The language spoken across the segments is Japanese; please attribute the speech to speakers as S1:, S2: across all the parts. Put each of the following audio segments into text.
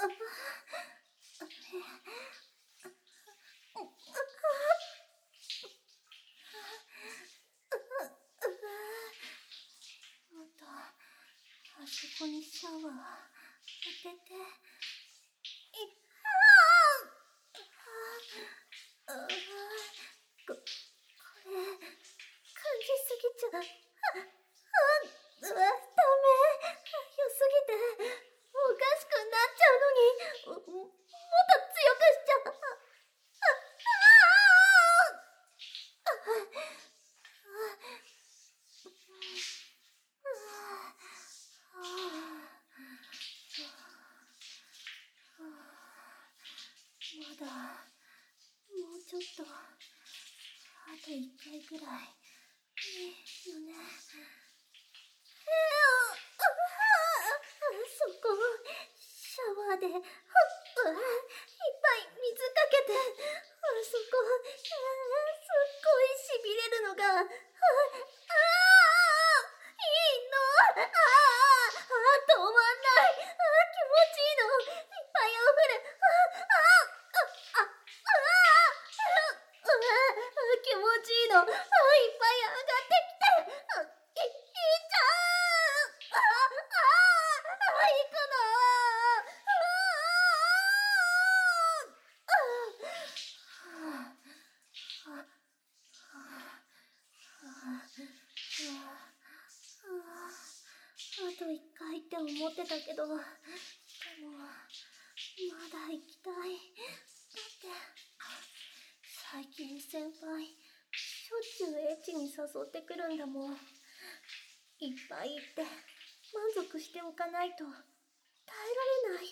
S1: あそこにシャワー当てて、これ、感じすぎちゃう。ダメ。良すぎて、おかしくなっちゃうのに、もっと強くしちゃう。まだ、もうちょっと、あと1回くらい、いいよね。そこ、シャワーで、いっぱい水かけて、そこ、すっごいしびれるのが、いいの。止まんない。気持ちいいの。いっぱい溢れ、気持ちいいの。いっぱい上がってきて、いっちゃう。行くの。あと1回って思ってたけど、でも、まだ行きたい。だって、最近先輩、しょっちゅうエッチに誘ってくるんだもん。いっぱい行って、満足しておかないと、耐えられない。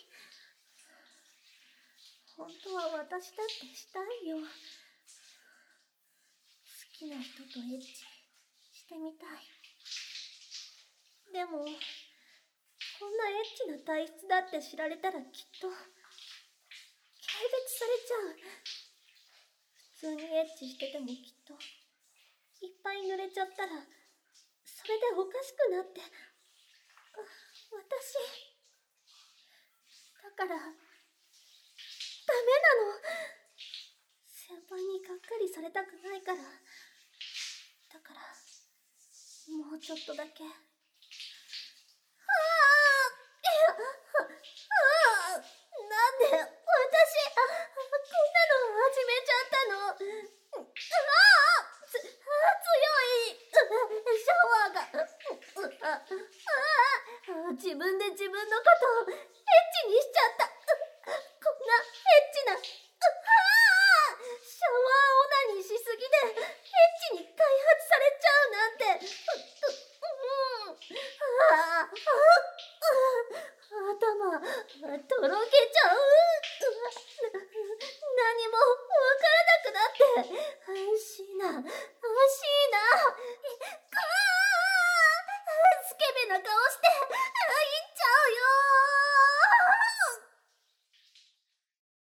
S1: 本当は私だってしたいよ。好きな人とエッチしてみたい。でも、こんなエッチな体質だって知られたらきっと、軽蔑されちゃう。普通にエッチしててもきっと、いっぱい濡れちゃったら、それでおかしくなって、私、だから、ダメなの。先輩にがっかりされたくないから。だから、もうちょっとだけ。なんで私、こんなの始めちゃったの。強いシャワーが。自分で自分のことをエッチにしちゃった。こんなエッチな。シャワーオナニーしすぎでエッチに開発されちゃうなんて。頭、とろけちゃう。何もわからなくなって。シーナ、